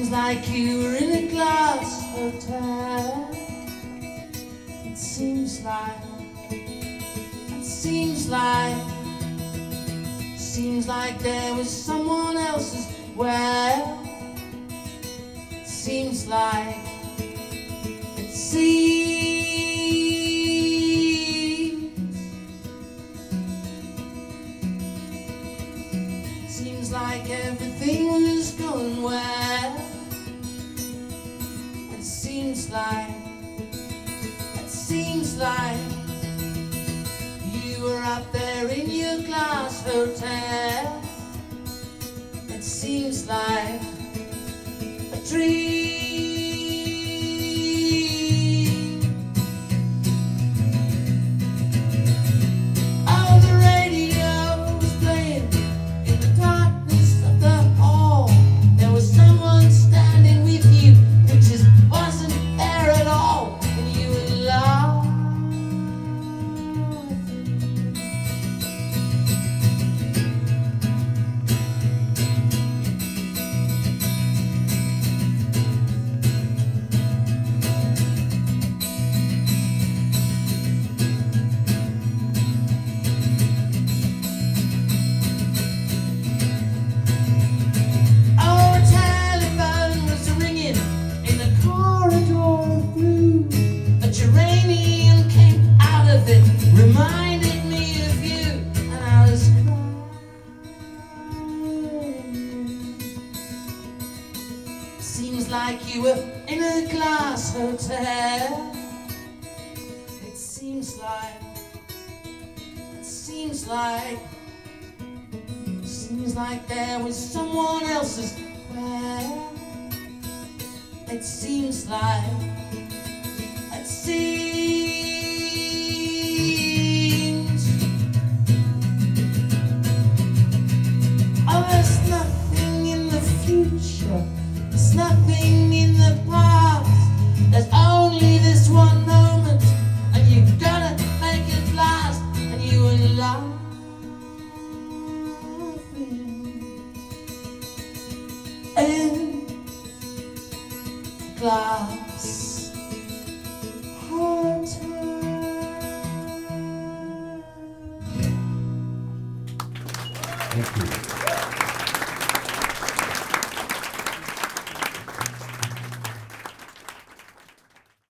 Seems like you were in a glass hotel. It seems like there was someone else as well. Seems like seems like everything was going well. It seems like you were out there in your glass hotel. It seems like a dream. Oh, the radio was playing in the darkness of the hall. There was someone standing with you who just wasn't there at all, and you were lost. Reminded me of you, and I was crying. Seems like you were in a glass hotel. It seems like there was someone else as well. It seems like oh, there's nothing in the future, there's nothing in the past. There's only this one moment, and you gotta make it last. And you were laughing in glass hotel. Thank you.